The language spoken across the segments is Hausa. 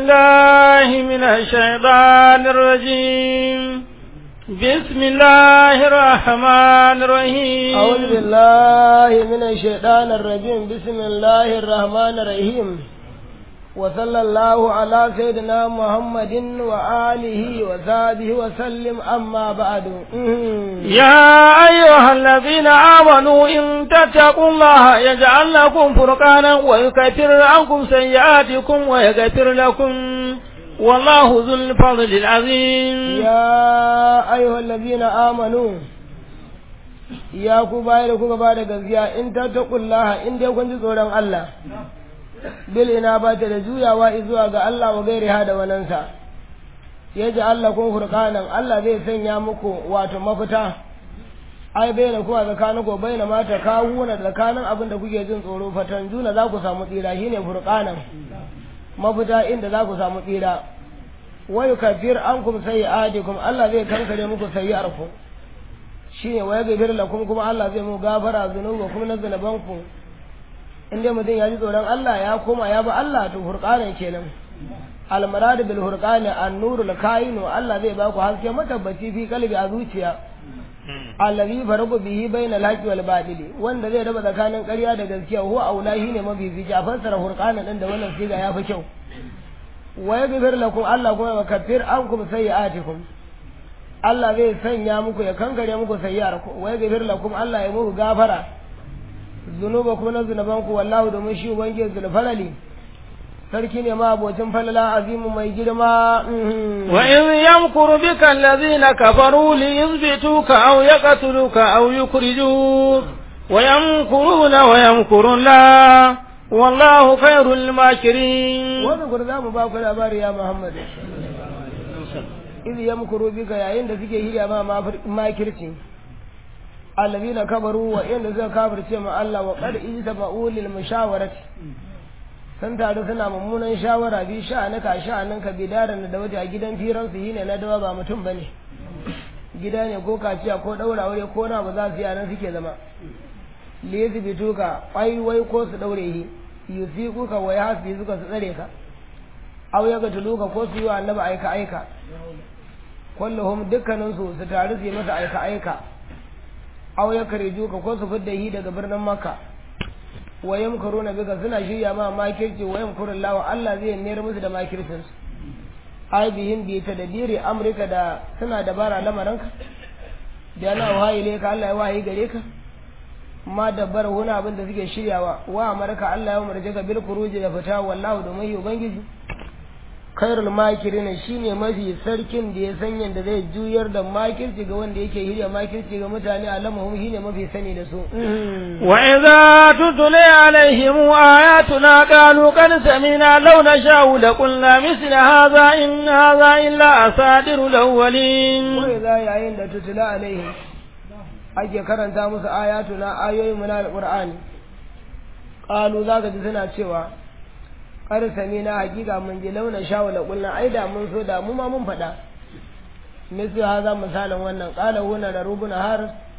بالله من الشيطان الرجيم بسم الله الرحمن الرحيم أعوذ بالله من الشيطان الرجيم بسم الله الرحمن الرحيم وصلى الله على سيدنا محمد وآله وصحبه وسلم أما بعد يا أيها الذين آمنوا إن تتقوا الله يجعل لكم فرقانا ويكفر عنكم سيئاتكم ويغفر لكم والله ذو الفضل العظيم يا أيها الذين آمنوا يا كبائر كبائر غزيا إن تتقوا الله إن كنت تورن الله bil ina ba ta da juyawa zuwa ga Allah wa gairi hada wanansa yaji Allah kun furqanan Allah zai sanya muku wato mafita ai bayyana kuwa tsakanin ko bayyana mata kawuna tsakanin abin da kuke jin tsoro fatan juna za ku samu tsira shine furqanan mafita inda za ku samu tsira wa yukafir ankum sayi'atikum Allah zai kankare muku sayi'arku shine wa yaghfir lakum kuma Allah zai mu gafara zunubakum na zunubanku inda mutum ya ji tsoron Allah ya koma ya bi Allah to hurqanan kenan almarad bil hurqani an-nurul kainu Allah zai ba ku haske matabbaci fi kalbi a zuciya allazi farabu bihi bainal haqqi wal batili wanda zai raba tsakanin ƙarya da gaskiya huwa aulahi ne mafi fi fassara hurqanan din da wannan siga ya fi kyau wa yaghfir lakum Allah kuma ya kaffir ankum sayi'atikum Allah zai sanya muku ya kankare muku sayyi'arku wa yaghfir lakum Allah ya muku gafara zunubakum na zunubanku wallahu domin shi ubangiji zulfalali sarki ne ma abocin falala azimu mai girma wa in yamkuru bika allazina kafaru li yuthbituka aw yaqtuluka aw yukhrijuk wa yamkuruna wa yamkuruna wallahu khairul makirin wannan gurza mu ba ku labari ya Muhammad idh yamkuru bika yayin da suke hiriya ma makirci allazina kabaru wa inda suka kafirce ma Allah wa qad ijtama'u lil mushawarati san tare suna mummunan shawara bi sha'aninka bidaran da waje a gidan firan su yine na dawa ba mutum bane gida ne ko kaciya ko daura aure ko na ba za su yi nan suke zama lezi bituka wai ko su daure yi yusiquka wa yahsizuka su tsare ka aw yaga tuluka ko su yi wa annabi aika kulluhum dukkanin su tare su yi masa aika aw ya kareju ka ko su fidda yi daga birnin makka wa yamkuruna bika suna shirya ma makirci wa yamkurullahu Allah zai nera musu da makircin su ai bihin bi tadbiri amrika da suna dabara lamaranka da yana wahayi ka Allah ya wahayi gare ka ma dabbar wani abin da suke shiryawa wa amarka Allah ya umarce ka bil khuruji da fita wallahu domin ubangiji khairul makirin shine mafi sarkin da ya san yanda zai juyar da makirci ga wanda yake hirya makirci ga mutane alamuhum shine mafi sani da su wa idza tutla alaihim ayatuna qalu qad samina law nasha'u la qulna misla hadha in hadha illa asadirul awwalin wa idza yayin da tutla alaihim ake karanta musu ayatuna ayoyin mu na alqur'ani qalu zaka ji suna cewa arsami na hakika mun ji launa shawala kullun ai da mun so da mu ma mun faɗa misali haza misalin wannan qala huna da rubuna har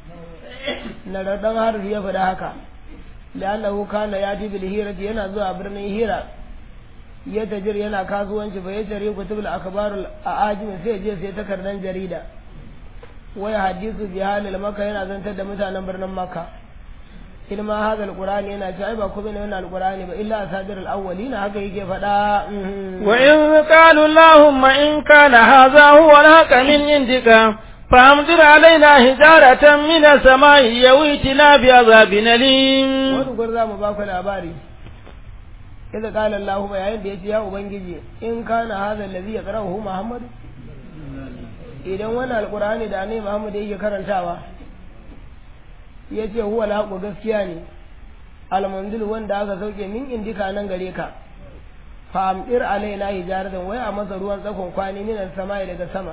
na dan har ya faɗa haka lallahu kana yati bil hirati yana zuwa birnin hira ya tajir yana kasuwanci fa ya jari kutubul akbarul aajim sai je sai takardan jarida waya hadisu bi halil makka yana zantar da mutanen birnin makka ilma hadha alqur'ani yana ce ai ba kuma ne wannan alqur'ani ba illa asadir alawwalin haka yake fada wa in qalu allahumma in kana hadha huwa alhaq min indika famdir alaina hijaratan min as-samai yawitina bi azabin alim wannan gurza mu ba ku labari idan qala allahumma yayin da yace ya ubangiji in kana hadha alladhi yaqra'uhu muhammad idan wannan alqur'ani da annabi muhammad yake karantawa ya ce huwa laƙo gaskiya ne almanzil wanda aka sauke min indika nan gare ka fa'amdir alaina hijaratan wai a masa ruwan tsakon kwani minan sama daga sama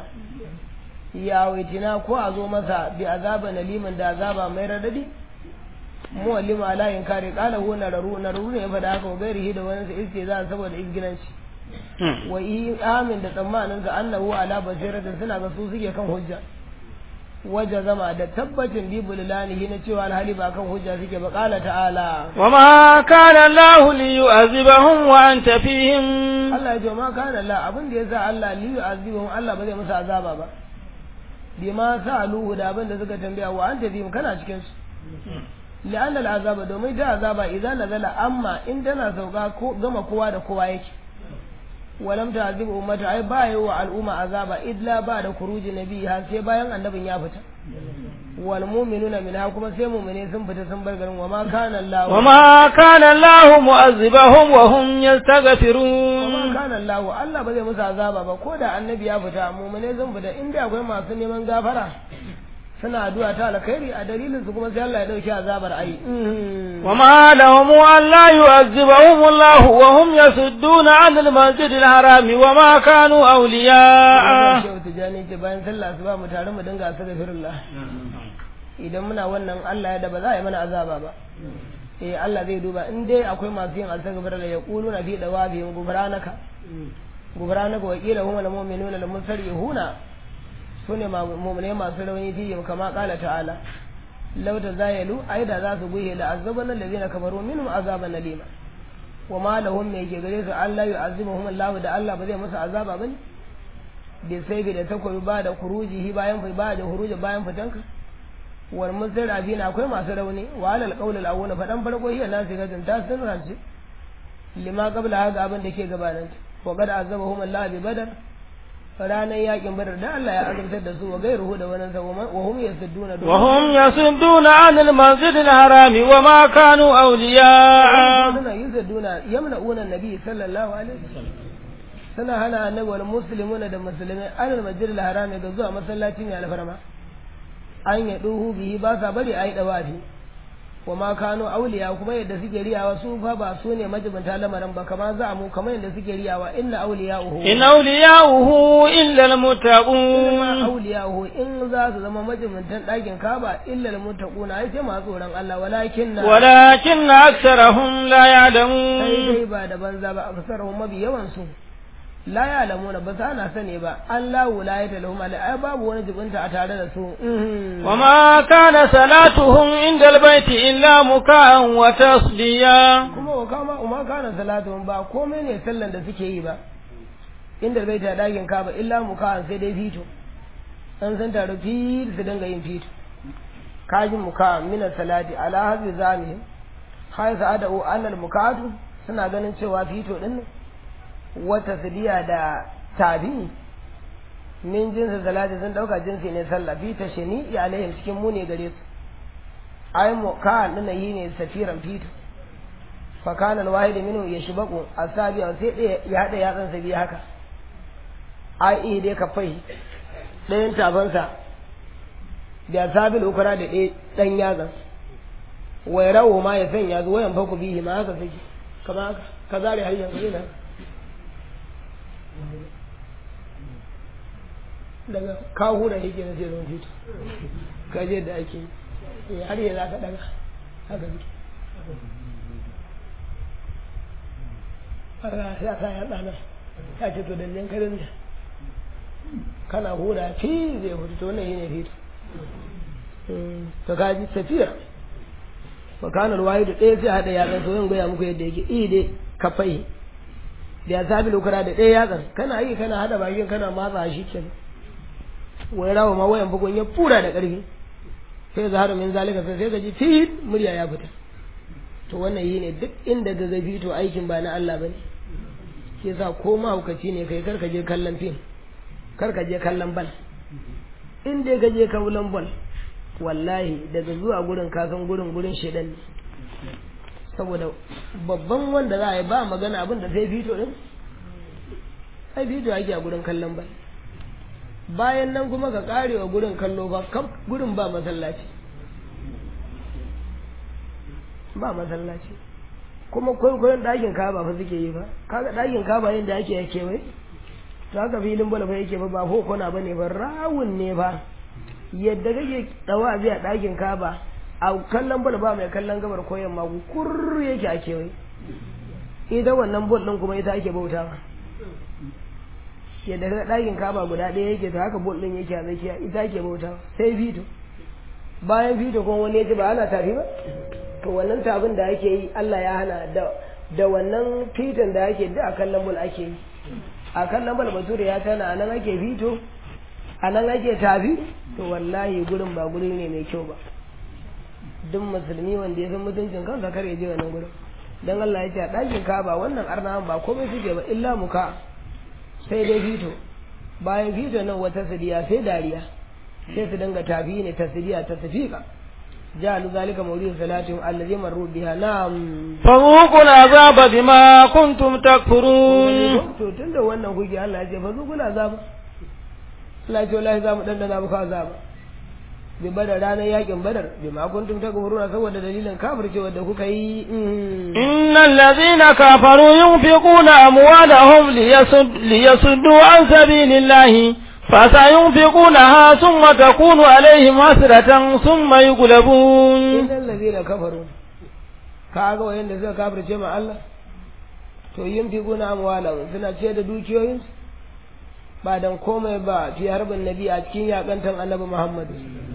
ya waitina ko a zo masa bi azaba naliman da azaba mai radadi muwallim ala in kare qala hu naru ne ya fada haka gairihi da wani sa iske za saboda izginanci wa amin da tsammanin ga annahu ala basiratin suna ga su suke kan hujja waje zama da tabbacin bibulilanihi na cewa alhali ba kan hujja suke ba qala ta'ala wa ma kana Allah li yu'azibahum wa anta fihim Allah ya ce ma kana Allah abin da yasa Allah li yu'azibahum Allah ba zai musu azaba ba bima sa'aluhu da abin da suka tambaya wa anta fihim kana cikin su li'anna al'azaba domin da azaba idan nazala amma in tana sauka ko gama kowa da kowa yake walam ta'zib ummata ai ba yi wa al'umma azaba illa ba da kuruji nabi har sai bayan annabin ya fita wal mu'minuna minha kuma sai mu'mine sun fita sun bar garin wa ma kana Allah mu'azzibahum wa hum yastaghfirun wa ma kana Allah ba zai musu azaba ba ko da annabi ya fita mu'mine sun fita inda akwai masu neman gafara suna addu'a ta alkhairi a dalilin su kuma sai Allah ya dauki azabar ai wa ma lahum an la yu'azzibahum Allah wa hum yasudduna 'anil masjidil haram wa ma kanu awliya'a tijani ce bayan sallah asuba mu tare mu dinga astaghfirullah idan muna wannan Allah ya da ba za a yi mana azaba ba Allah zai duba in dai akwai masu yin astaghfirullah ya quluna fi dawabihim gufranaka wa qila hum al-mu'minuna al-musarrihuna sune mu'mine masu rauni fiye kama kala ta'ala law tazayalu aida za su guhe da azaban allazina kafaru minhum azaban alima wa ma lahum me yake gare su Allah yu'azibuhum Allah da Allah ba zai musu azaba bane bi sai da takobi ba da kurujihi bayan ba da huruji bayan fitanka wal musarrabina akwai masu rauni wa alal qawl al awwal fadan farko hiya nasu gadin ta sun rance lima qabla haka abin da ke gabanin wa qad azabahum Allah bi badar ranar yakin badar da Allah ya azabtar da su wa gairuhu da wannan wa hum yasudduna anil masjidil harami wa ma kanu awliya'a suna yasudduna yamna'una nabi sallallahu alaihi wasallam suna hana annabi wal muslimuna da musulmai anil masjidil harami ga zuwa masallaci ne alfarma an ya duhu bihi ba sa bari ayi dawafi wa ma kanu awliya kuma yadda suke riyawa su fa ba su ne majibinta lamarin ba kamar za mu kamar yadda suke riyawa inna awliya'uhu illa almuttaqun awliya'uhu in za su zama majibintan dakin Kaaba illa almuttaqun ai sai masu tsoron Allah walakin aktharuhum la ya'lamun sai dai ba da banza ba aktharuhum mabi yawan su la ya'lamuna ba sa na sane ba Allah wilayata lahum ai babu wani jibinta a tare da su wa ma kana salatuhum inda albayti illa muka'an wa tasdiya kuma ma kana salatuhum ba komai ne sallan da suke yi ba inda albayti a dakin Kaaba illa muka'an sai dai fito an san taro fi su dinga yin fito kajin muka'an min salati ala hadhi zami hay sa'adu annal muka'atu suna ganin cewa fito din ne wata sidiya da tabi min jinsi salati sun dauka jinsi ne sallah bi ta shani ya alaihim cikin mu ne gare su ai mu ka nuna yi ne safiran fito fa kana alwahid minhu yashbaqu asabi sai dai ya hada yatsan sa biyu haka ai dai ka fai dayan tabansa da sabil ukra da dan yatsan wai rawo ma ya sanya zuwa yan faku bihi ma haka sake kamar haka kazare har yanzu ne daga kawo da yake na zai fito kaje da ake har yi za ka daga haka ne ya sa ya tsana ya ce to dalilin karin da kana hura fi zai hudu to wannan yi ne fito to kaji tafiya makanar wayi da ɗaya sai haɗa yatsan so yin gaya muku yadda yake dai kafai da ya sabi lokura da ɗaya yatsan kana yi kana hada bakin kana matsa shi ke wani rawa ma wayan bugun ya fura da ƙarfi sai zaharu min zalika sai ga ji fit murya ya fita to wannan yi ne duk inda ga zafi to aikin ba na Allah bane ke sa ko mahaukaci ne kai karka je kallon fim karka je kallon bal in dai ka je kallon bal wallahi daga zuwa gurin kasan gurin shedan ne saboda babban wanda za a yi ba magana abin da sai fito din sai fito ake a gurin kallon ba bayan nan kuma ka karewa gurin kallo ba gurin ba masallaci kuma kwaikwayon ɗakin kaba fa suke yi ba kaga ɗakin kaba yin da ake yake wai to haka filin bala fa yake ba hokona ba ne ba rawun ne ba yadda kake dawa biya ɗakin kaba a kallon bol ba mai kallon gabar ko yamma kur yake a kewaye ita wannan bol din kuma ita ake bautawa yadda ka ɗakin kaba guda ɗaya yake to haka bol ɗin yake a tsakiya ita ke bauta sai fito bayan fito kuma wani ya ce ba ana tafi ba to wannan tafin da ake yi Allah ya hana da wannan fiton da ake da a kallon bol ake yi a kallon bol bature ya tana a nan ake fito a nan ake tafi to wallahi gurin ba guri ne mai kyau ba duk musulmi wanda ya san mutuncin kansa kar ya je wannan gurin dan Allah ya ce a ɗakin kaba wannan arnawan ba komai suke ba illa muka sai dai fito bayan fito nan wata sidiya sai dariya sai su dinga tafi ne tasdiya ta tafiqa ja'alu zalika mawlidu salatin allazi marru biha na'am fazuqul azaba bima kuntum takfurun to tunda wannan kuke Allah ya ce fazuqul azaba Allah ya ce wallahi za mu dandana muku azaba bi badar ranar yakin badar bima kuntum takfuruna saboda dalilin kafircewa da kuka yi innal ladhina kafaru yunfiquna amwalahum liyasuddu an sabilillahi فسينفقونها ثم تكون عليهم حسرة ثم يغلبون إن الذين كفروا kaga wayanda suka kafirce ma Allah to yunfiquna amwalahum suna ce da dukiyoyin ba dan komai ba fi harbin nabi a cikin yakantan annabi Muhammad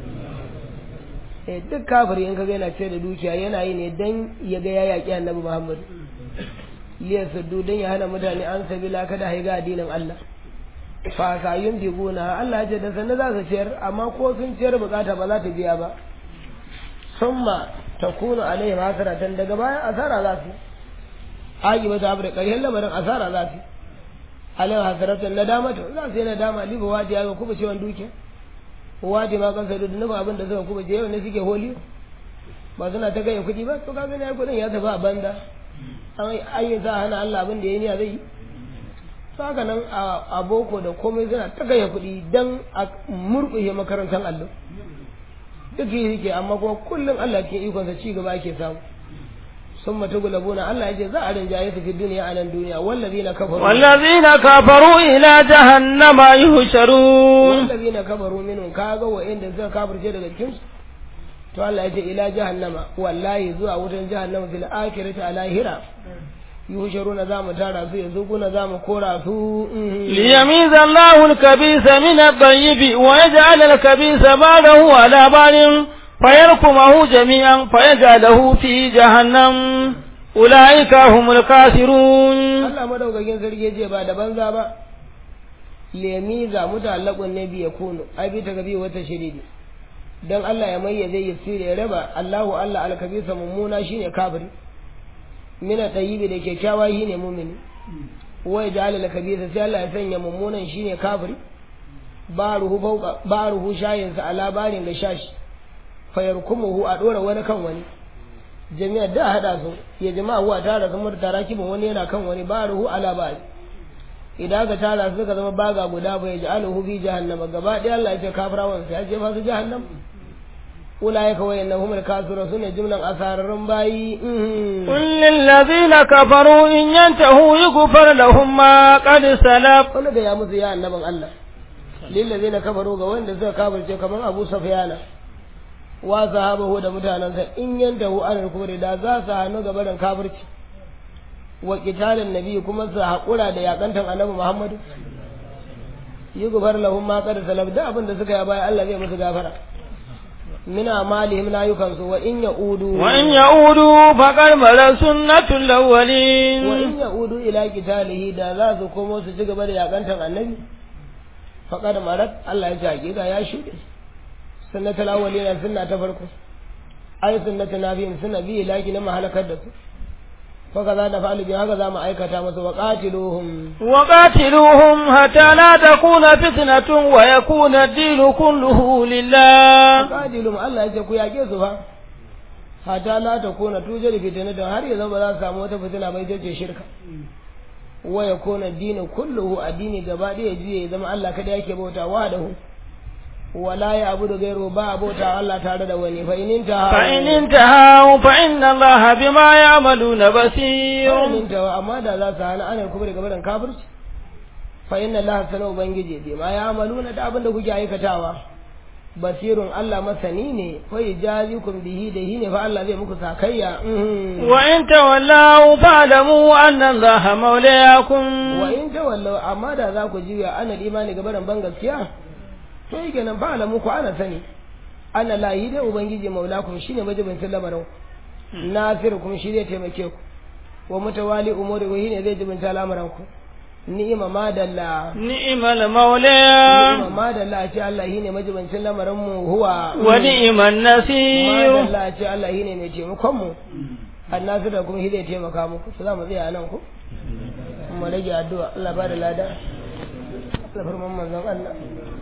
duk kafiri in kaga yana ce da dukiya yana yi ne dan ya ga ya yaki annabi Muhammad liyasuddu dan ya hana mutane an sabila kada haiga addinin Allah fa ka yunfiquna Allah ya ce da sanin za su ciyar amma ko sun ciyar bukata ba za ta biya ba summa takunu alaihi hasaratan daga bayan asara za su aji ba ta abre ƙarshen lamarin asara za su alaihi hasaratan nadama to za su yi nadama liba waje ya ga kuma ciwon dukiya waje ma kansa da nufa abin da suka kuma je yau ne suke holi ba suna ta gaya kuɗi ba to ka gani ya kuɗin ya tafi a banda an yi za a hana Allah abin da ya niya zai yi saka nan a boko da komai suna ta gaya kuɗi don a murƙushe makarantar allo duk yi yake amma kuma kullum Allah ke ikonsa ci gaba ake samu sun mata gulabuna Allah ya ce za a rinjaye su fi duniya a nan duniya wallazina kafaru ila jahannama yuhsharun wallazina kafaru minhum kaga wa'inda suka kafirce daga cikin su to Allah ya ce ila jahannama wallahi zuwa wutan jahannama fil akhirati a lahira yuhsharuna zamu tara su yanzu kuna zamu kora su liyamiza Allahu al-kabisa min at-tayyib wa yaj'al al-kabisa ba'dahu ala ba'din fayarkumahu jami'an fayaj'aluhu fi jahannam ulaika humul khasirun Allah madaukakin sarki je ba da banza ba liyamiza mutallaqun nabi yakunu ai bi ta gabi wata shiridi dan Allah ya mayyaze yasiri ya raba Allahu Allah al-kabisa mummuna shine kafiri mina tayyibi da kyakkyawa shine mu'mini wai ja'ala al-kabisa sai Allah ya sanya mummunan shine kafiri baruhu shayin sa ala barin da shashi fayarkumuhu a dora wani kan wani jami'a da hada su ya jama'a wa tara kamar tarakibin wani yana kan wani baruhu ala bari idan ka tara su ka zama baga guda bai ja'aluhu fi jahannama gaba ɗaya Allah ya ce kafirawan sai ya je masu jahannam أولئك وإنهم الكافرون سنة جملة أثار رمباي قل للذين كفروا إن ينتهوا يغفر لهم ما قد سلف قل يا موسى يا النبي الله للذين كفروا وين ذا كافر كمان أبو سفيان وصحابه ده متانن إن ينتهوا عن الكفر da za su hannu gaba da kafirci wa qitalin nabi kuma su hakura da yakantan annabi Muhammad yughfar lahum ma qad salaf da abin da suka yi baya Allah zai musu gafara من أعمالهم لا يكنسوا وإن يعودوا فقد مل سنة الأولين وإن يعودوا إلى قتاله دا ذا سكومو سجق بدي يقنتم النبي فقد ملت الله يجاكي يا شيء سنة الأولين سنة تفرقوا أي سنة نبيهم سنة بيه لكن ما هلك الدكو فكذا نفعل بهذا ما أيكتا وقاتلوهم حتى لا تكون فتنة ويكون الدين كله لله وقاتلوهم الله يجيكو يا جيسوها حتى لا تكون توجد فتنة هل يذهب لا ساموة فتنة بيجي شركة ويكون الدين كله الدين قبادي يجي إذا ما الله كده يكبوتا وحده ولا يعبد غيره بابوتا الله تعالى وني فإن انتهوا فإن الله بما يعملون بصير فإن انتهوا أما دا ذا سهل أنا الكبر قبل كافر فإن الله سنو بنجي بما يعملون دا أبن دا كجا aikatawa basirun Allah masani ne fa yajazikum bihi da hi ne fa Allah zai muku sakayya wa in tawallaw fa'lamu anna Allaha mawliyakum wa in tawallaw amma da za ku juya ana imani gabaran ban gaskiya to yake nan fa'lamu ku ana sani ana lahi da ubangiji maulakum shine majibin lamarin nasirukum shi zai taimake ku wa mutawali umuri wa ne zai jibinta lamarin ku ni'ima madalla ni'mal mawla ni'ima madalla ce Allah shine majibancin lamarin mu huwa wa ni'man nasir madalla ce Allah shine mai taimakon mu annabi da kuma shi zai taimaka muku za mu tsaya nan ku mu rage addu'a Allah ba da lada Allah farman manzon Allah